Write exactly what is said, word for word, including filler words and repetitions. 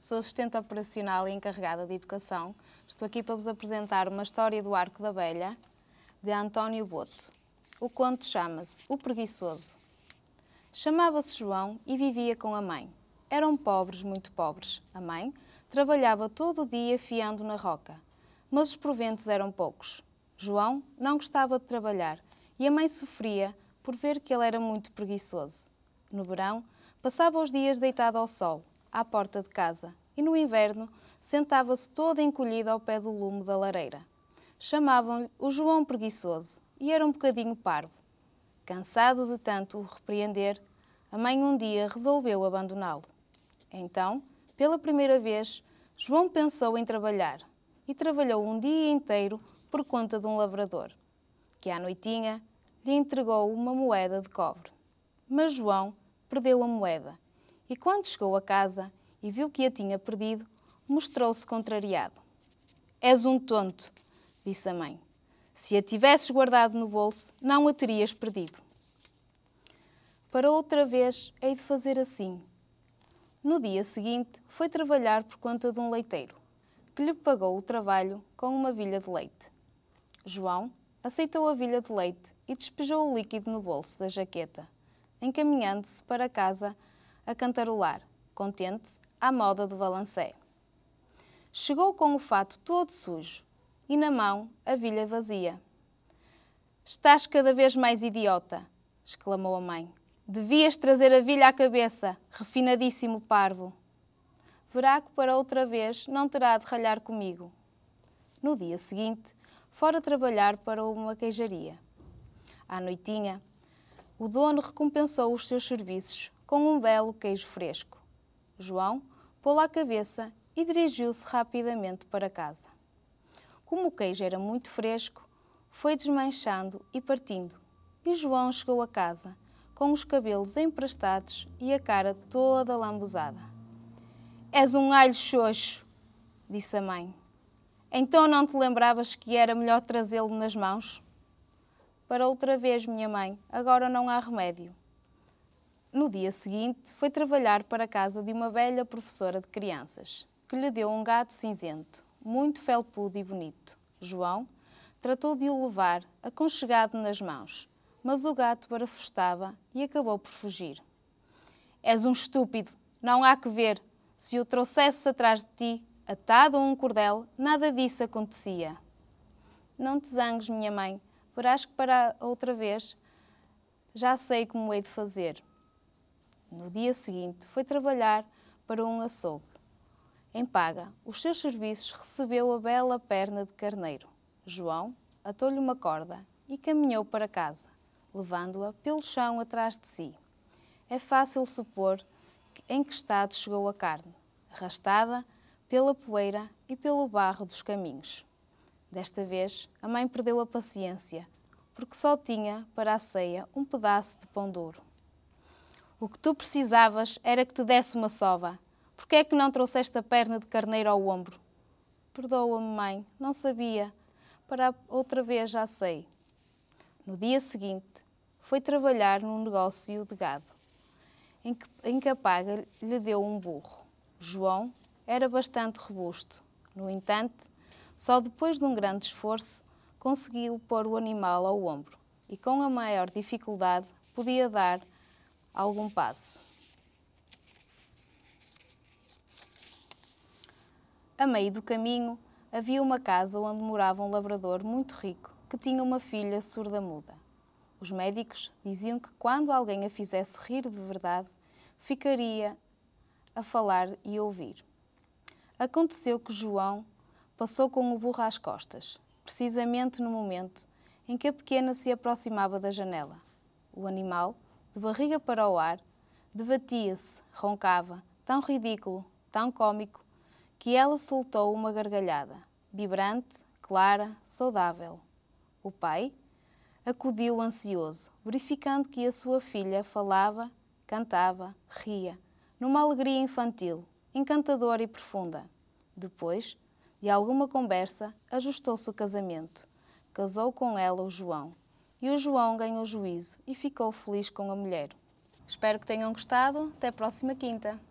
sou assistente operacional e encarregada de educação. Estou aqui para vos apresentar uma história do Arco da Velha, de António Boto. O conto chama-se O Preguiçoso. Chamava-se João e vivia com a mãe. Eram pobres, muito pobres. A mãe trabalhava todo o dia fiando na roca, mas os proventos eram poucos. João não gostava de trabalhar e a mãe sofria por ver que ele era muito preguiçoso. No verão, passava os dias deitado ao sol, à porta de casa, e no inverno sentava-se todo encolhido ao pé do lume da lareira. Chamavam-lhe o João Preguiçoso e era um bocadinho parvo. Cansado de tanto o repreender, a mãe um dia resolveu abandoná-lo. Então, pela primeira vez, João pensou em trabalhar e trabalhou um dia inteiro por conta de um lavrador, que à noitinha lhe entregou uma moeda de cobre. Mas João perdeu a moeda e, quando chegou a casa e viu que a tinha perdido, mostrou-se contrariado. És um tonto, disse a mãe. Se a tivesses guardado no bolso, não a terias perdido. Para outra vez, hei de fazer assim. No dia seguinte, foi trabalhar por conta de um leiteiro, que lhe pagou o trabalho com uma vilha de leite. João aceitou a vilha de leite e despejou o líquido no bolso da jaqueta, encaminhando-se para casa a cantarolar, contente, à moda do balancé. Chegou com o fato todo sujo e na mão a vilha vazia. Estás cada vez mais idiota, exclamou a mãe. Devias trazer a vilha à cabeça, refinadíssimo parvo. Verá que para outra vez não terá de ralhar comigo. No dia seguinte, fora trabalhar para uma queijaria. À noitinha, o dono recompensou os seus serviços com um belo queijo fresco. João pô-lo à cabeça e dirigiu-se rapidamente para casa. Como o queijo era muito fresco, foi desmanchando e partindo, e João chegou a casa com os cabelos emprastados e a cara toda lambuzada. És um alho xoxo, disse a mãe. Então não te lembravas que era melhor trazê-lo nas mãos? Para outra vez, minha mãe, agora não há remédio. No dia seguinte, foi trabalhar para a casa de uma velha professora de crianças, que lhe deu um gato cinzento, muito felpudo e bonito. João tratou de o levar aconchegado nas mãos, mas o gato barafustava e acabou por fugir. És um estúpido, não há que ver. Se o trouxesses atrás de ti, atado a um cordel, nada disso acontecia. Não te zangues, minha mãe, verás que para outra vez já sei como hei de fazer. No dia seguinte, foi trabalhar para um açougue. Em paga, os seus serviços, recebeu a bela perna de carneiro. João atou-lhe uma corda e caminhou para casa, levando-a pelo chão atrás de si. É fácil supor em que estado chegou a carne, arrastada pela poeira e pelo barro dos caminhos. Desta vez, a mãe perdeu a paciência, porque só tinha para a ceia um pedaço de pão duro. O que tu precisavas era que te desse uma sova. Por que é que não trouxeste a perna de carneiro ao ombro? Perdoa-me, mãe, não sabia. Para outra vez já sei. No dia seguinte, foi trabalhar num negócio de gado, em que, em que a paga lhe deu um burro. João era bastante robusto. No entanto, só depois de um grande esforço, conseguiu pôr o animal ao ombro e, com a maior dificuldade, podia dar algum passo. A meio do caminho, havia uma casa onde morava um lavrador muito rico que tinha uma filha surda-muda. Os médicos diziam que quando alguém a fizesse rir de verdade, ficaria a falar e ouvir. Aconteceu que João passou com o burro às costas, precisamente no momento em que a pequena se aproximava da janela. O animal, de barriga para o ar, debatia-se, roncava, tão ridículo, tão cômico, que ela soltou uma gargalhada, vibrante, clara, saudável. O pai acudiu ansioso, verificando que a sua filha falava, cantava, ria, numa alegria infantil, encantadora e profunda. Depois de alguma conversa, ajustou-se o casamento. Casou com ela o João, e o João ganhou juízo e ficou feliz com a mulher. Espero que tenham gostado. Até a próxima quinta.